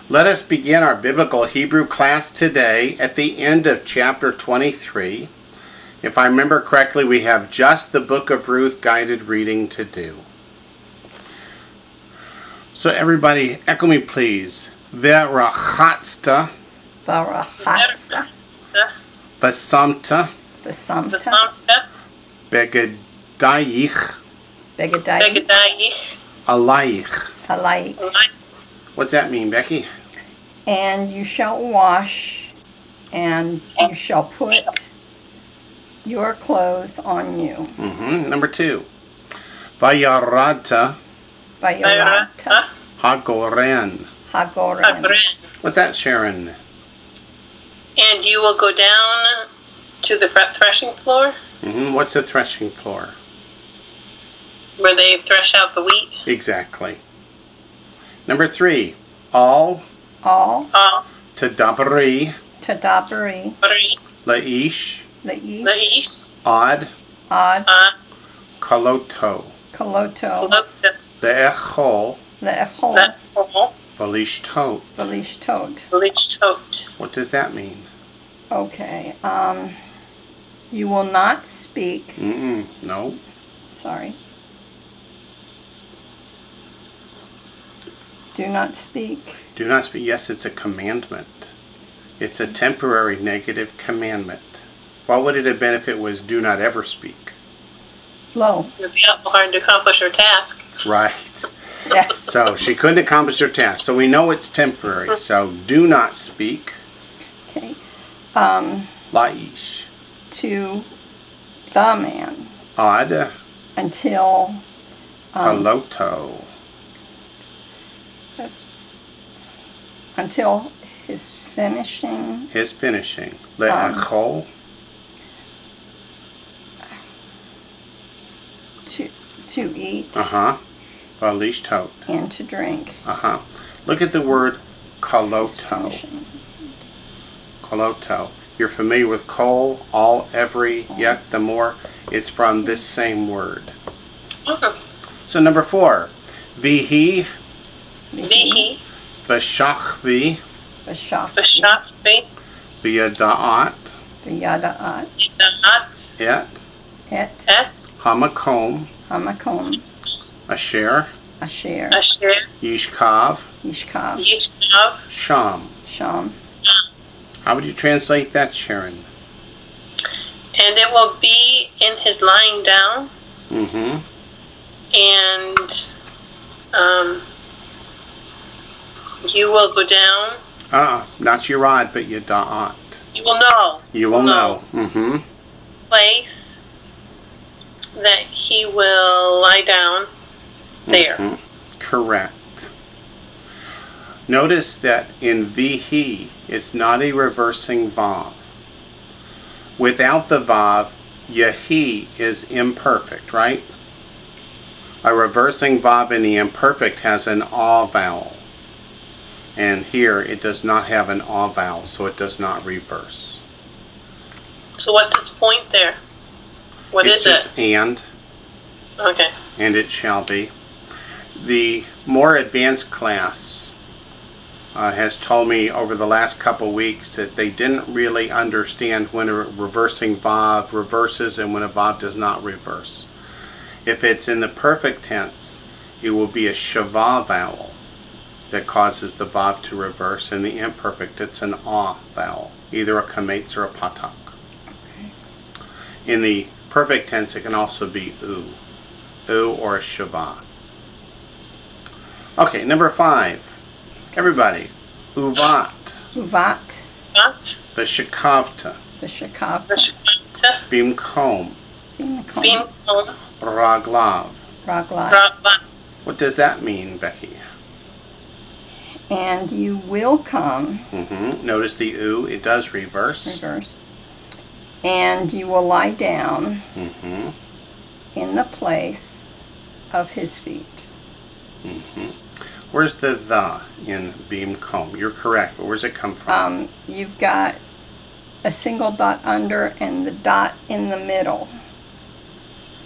Let us begin our biblical Hebrew class today at the end of chapter 23. If I remember correctly, we have just the book of Ruth guided reading to do. So everybody, echo me please. V'rachatzta. V'rachatzta. V'samta. V'samta. Begadayich. Begadayich. Alayich. Alayich. What's that mean, Becky? And you shall wash, and you shall put your clothes on you. Number 2. Vayaradta. Vayaradta. Hagoren. Hagoren. What's that, Sharon? And you will go down to the threshing floor. What's the threshing floor? Where they thresh out the wheat. Exactly. Number 3. All. Tadabri. Laish. Ad. Kaloto. Le'echol. Valishtot. What does that mean? Okay. You will not speak. No. Sorry. Do not speak. Do not speak. Yes, it's a commandment. It's a temporary negative commandment. What would it have been if it was do not ever speak? Low. It would be hard to accomplish her task. Right. Yeah. So she couldn't accomplish her task. So we know it's temporary. So do not speak. Okay. Laish. To the man. Ad. Until. Kaloto. Until his finishing. Le'echol. To eat. Valishtot. And to drink. Look at the word kaloto. Kaloto. You're familiar with kol, all, every, yet, the more. It's from this same word. So number 4. Vihi. V'shachvi. V'yada'at. Et. Hamakom. Asher. Yishkav. Sham. How would you translate that, Sharon? And it will be in his lying down. And you will go down. Not Yerad, but Yada'at. You will know. You will know. Place that he will lie down there. Correct. Notice that in Vihi, it's not a reversing Vav. Without the Vav, Yahi is imperfect, right? A reversing Vav in the imperfect has an aw vowel. And here it does not have an aw vowel, so it does not reverse. So what's its point there? What is it? It's just and. Okay. And it shall be. The more advanced class has told me over the last couple weeks that they didn't really understand when a reversing Vav reverses and when a Vav does not reverse. If it's in the perfect tense, it will be a Shava vowel that causes the Vav to reverse. In the imperfect, it's an Ah vowel, either a Kametz or a Patak. In the perfect tense, it can also be U or a Shava. Okay, number 5. Everybody. Uvat. V'shekavta. Bimkom. Raglav. What does that mean, Becky? And you will come. Notice the U, it does reverse. And you will lie down in the place of his feet. Where's the in Bimkom? You're correct, but where's it come from? You've got a single dot under and the dot in the middle.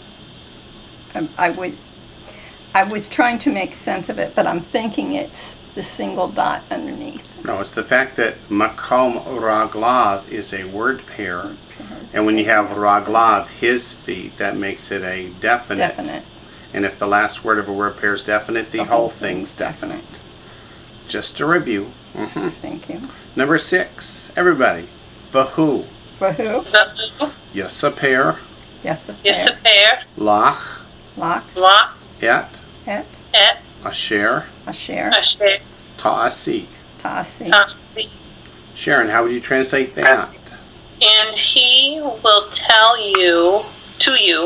I was trying to make sense of it, but I'm thinking it's the single dot underneath. No, it's the fact that Makom Raglav is a word pair. And when you have Raglav, his feet, that makes it a definite. Definite. And if the last word of a word pair is definite, the whole thing's definite. Just to review. Thank you. Number 6, everybody. Vahu. For who? The who, Yasaper. Yes, a Yisapir, Lach. Lock, Loch, Et. et, Et, Asher. asher, Asher, Ta'asi. tasi. Tamsi. Sharon, how would you translate that? And he will tell you, to you,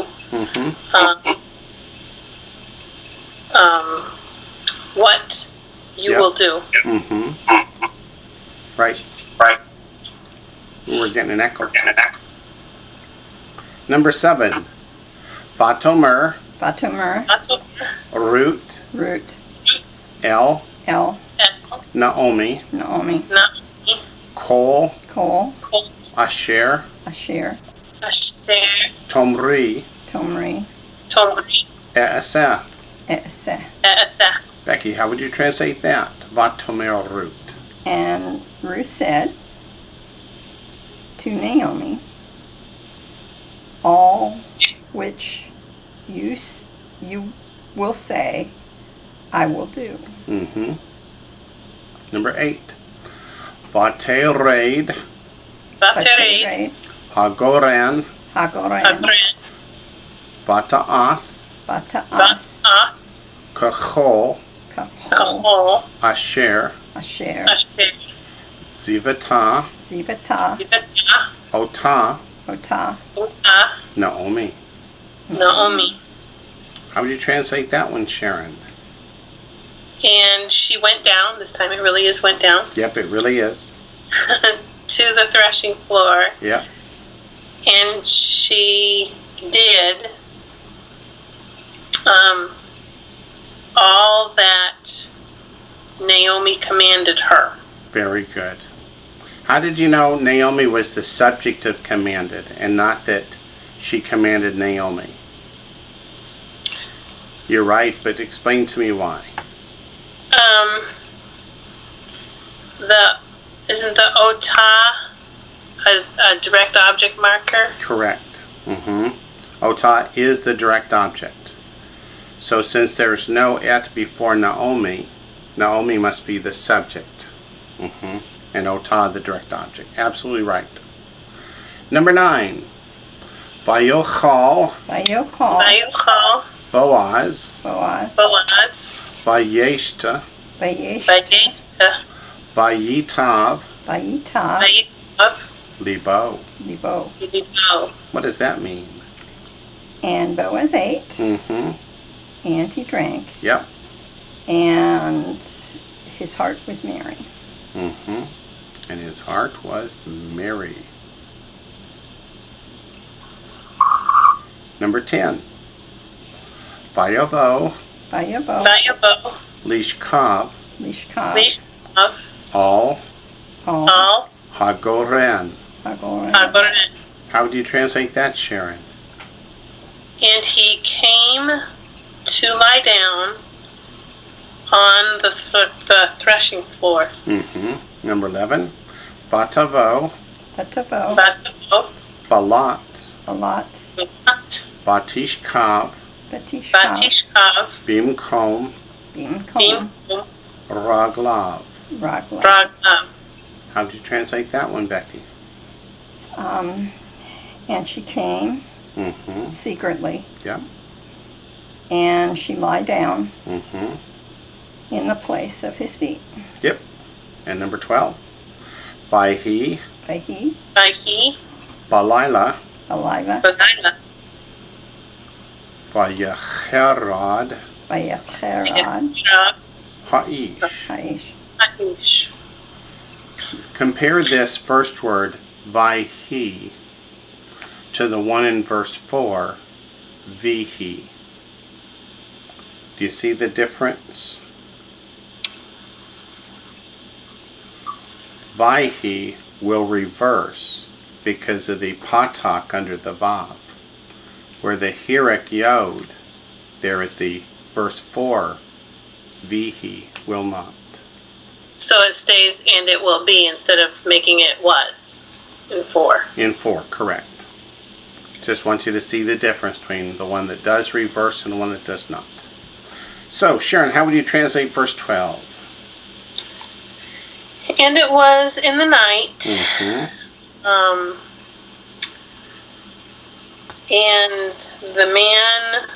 what you Yep. will do. Right. We're getting an echo. Number 7. Vatomer. Batomer, Root. root, El. El, Naomi. Naomi, Kol. Kol, Asher. Asher, Asher, Tomri. Tomri, Tomri, E'aseh. Eseh. Esa. Becky, how would you translate that? Vatomer root. And Ruth said to Naomi, all which you will say, I will do. Number 8. Vatered. Vatered, Hagoran. Hagoran, Agren, Vataas. Bataas, Bas, Kachol. Kahol, Kahol, Asher. Asher, Asher, Zivata. Zivata, Yivata, Ota. Ota, Uta, Naomi. Naomi. How would you translate that one, Sharon? And she went down, this time it really is went down, Yep, it really is. to the threshing floor, Yep. and she did all that Naomi commanded her. Very good. How did you know Naomi was the subject of commanded and not that she commanded Naomi? You're right, but explain to me why. Isn't the Ota a direct object marker? Correct. Ota is the direct object. So since there's no et before Naomi, Naomi must be the subject. And Ota the direct object. Absolutely right. Number 9. Vayochal Vayokal, Vayuchal, Boaz. Boaz, Boaz, Vayeshta. Vayesh, Vayeta, Vayitav. Vayita, Vayitav, Libo. Libo. Libo. What does that mean? And Boaz ate, and he drank, Yep. and his heart was merry. And his heart was merry. Number 10. Vayavo. Vayavo, Vayavo, Lishkav. Lishkav, Lishkav, All. Al, Hagoren. Hagoran, Hagoren. How would you translate that, Sharon? And he came to lie down on the threshing floor. Number 11. Vatavo. Batavo, Vatavo, Balat. Alat, Vat, Batishkav. Batishkav, Vatishkav, Bimkom. Bimkom, Bim, Raglav. Ragla. Raglav. How would you translate that one, Becky? And she came secretly, Yep. and she lied down Mm-hmm. in the place of his feet. Yep. And number 12. Vayhi. Vahi, Vahi, Balila. Aliva, Balila, Vayecherad. Vayecherad, Ha'ish. Haish. Haish. Compare this first word, Vayhi, to the one in verse 4, Vihi. Do you see the difference? Vayhi will reverse because of the patak under the vav, where the hirek yod there at the verse 4, Vihi, will not. So it stays and it will be instead of making it was in 4. In 4, correct. Just want you to see the difference between the one that does reverse and the one that does not. So, Sharon, how would you translate verse 12? And it was in the night. Mm-hmm. And the man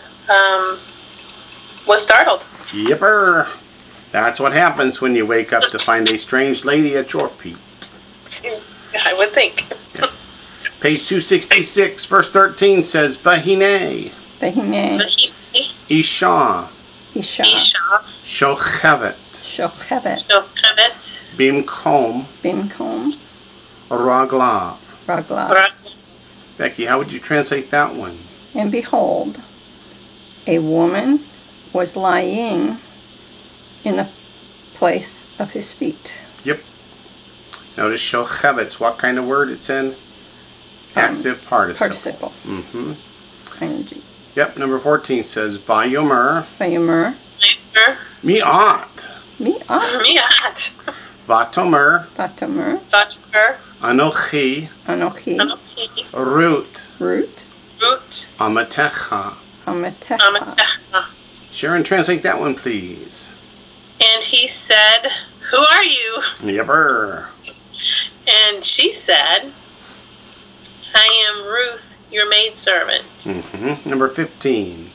was startled. Yipper. That's what happens when you wake up to find a strange lady at your feet. I would think. Page 266, verse 13 says, Vahine, Vahine, Isha, Isha, Shochevet, Shochevet, Bimkom, Bimkom, Raglav. Raglav. Becky, how would you translate that one? And behold, a woman was lying in the place of his feet. Yep. Notice Shochevet's what kind of word it's in? Active participle. Mm-hmm. ING. Yep, number 14 says, Vayomer, Vayomer, Mi'at, Mi'at, Vatomer, Vatomer, Anochi, Anochi, Root, Amatecha. Amatecha. Sharon, translate that one, please. And he said, who are you? Yepper. And she said, I am Ruth, your maidservant. Mm-hmm. Number 15.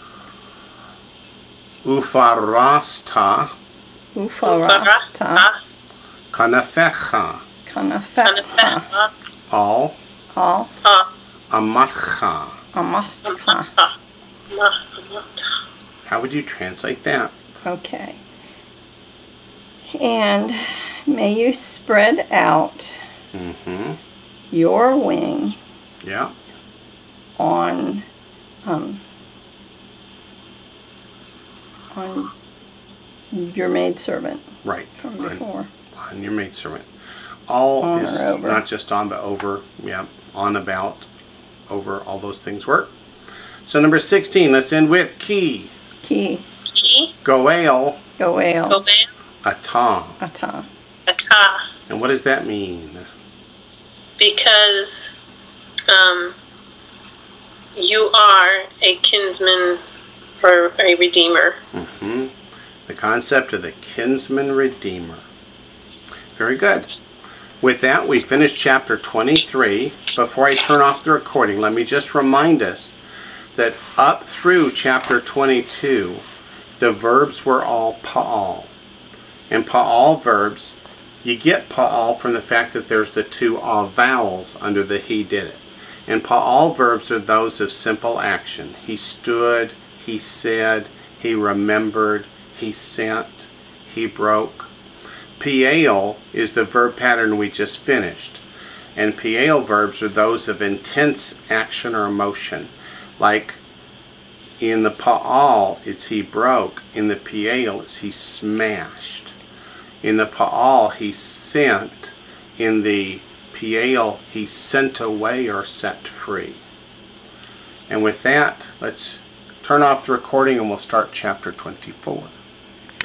Ufarasta, Kanafecha, Al, Amatcha. How would you translate that? Okay. And may you spread out your wing Yeah. on your maidservant. Right. From before. On your maidservant. All On is or over. not just on, but over. Yeah. On, about, over, all those things work. So number 16, let's end with Ki. Ki. Goel. Goel. Ata. Ata. And what does that mean? Because you are a kinsman or a redeemer. Mm-hmm. The concept of the kinsman redeemer. Very good. With that, we finished chapter 23. Before I turn off the recording, let me just remind us that up through chapter 22, the verbs were all pa'al. And pa'al verbs, you get pa'al from the fact that there's the two vowels under the he did it. And pa'al verbs are those of simple action. He stood, he said, he remembered, he sent, he broke. Piel is the verb pattern we just finished. And piel verbs are those of intense action or emotion. Like in the pa'al, it's he broke. In the piel, it's he smashed. In the pa'al, he sent. In the piel, he sent away or set free. And with that, let's turn off the recording and we'll start chapter 24.